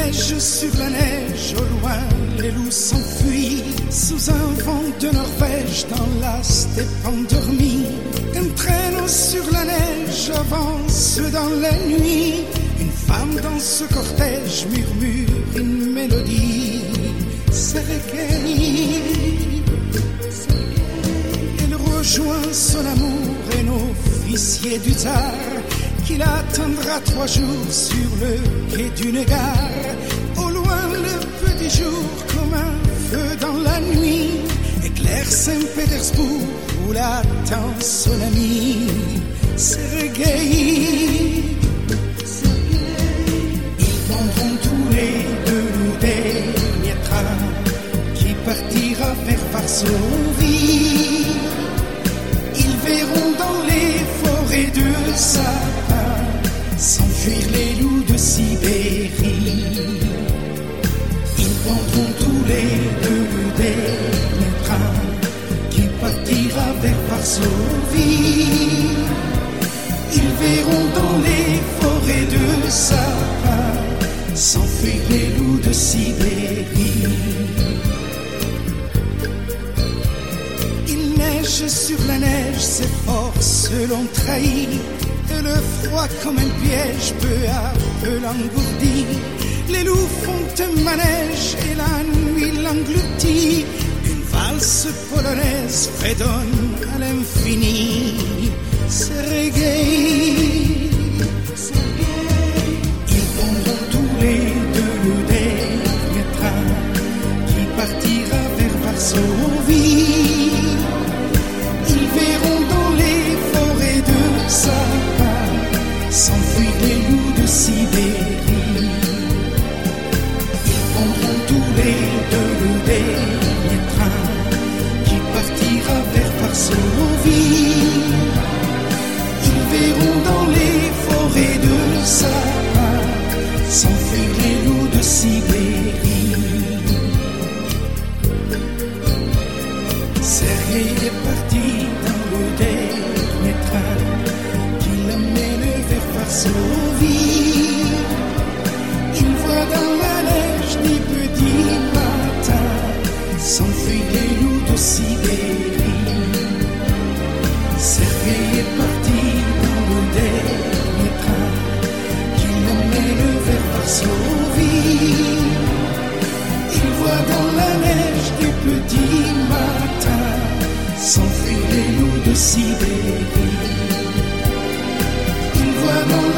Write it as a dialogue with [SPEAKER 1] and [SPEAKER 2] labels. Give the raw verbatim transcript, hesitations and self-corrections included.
[SPEAKER 1] neige sur la neige, au loin les loups s'enfuient sous un vent de Norvège dans la steppe endormie. Un traîneau sur la neige avance dans la nuit. Une femme dans ce cortège murmure une mélodie. Sergei, elle rejoint son amour, un officier du tsar qui l'attendra trois jours sur le quai d'une gare. Au loin le petit jour comme un feu dans la nuit éclaire Saint-Pétersbourg où l'attend son ami Sergei. Ils prendront tous les deux le dernier train qui partira vers Varsovie. Ils verront dans les forêts de sapins s'enfuir les loups de Sibérie. Ils prendront tous les deux le dernier train qui partira vers Varsovie. Ils verront dans les forêts de sapins s'enfuir les loups de Sibérie. Il neige sur la neige, ses forces l'ont trahi, et le froid comme un piège peu à peu l'engourdit. Les loups font un manège et la nuit l'engloutit. Une valse polonaise fredonne à l'infini. Sergei, ils prendront tous les deux le dernier train qui partira vers Varsovie. Ils verront dans les forêts de sapins s'enfuir les loups de Sibérie. Ils prendront tous les deux le dernier train qui partira vers Varsovie. Ils verront dans les forêts de sapins s'enfuir les loups de Sibérie. Sergei est parti dans le dernier train qui l'emmène vers Varsovie. Il voit dans la neige des petits matins s'enfuir les loups de Sibérie. Sergei est parti dans le dernier train qui l'emmène vers Varsovie. Il voit dans la neige des petits matins s'enfuir les loups de Sibérie. Il voit dans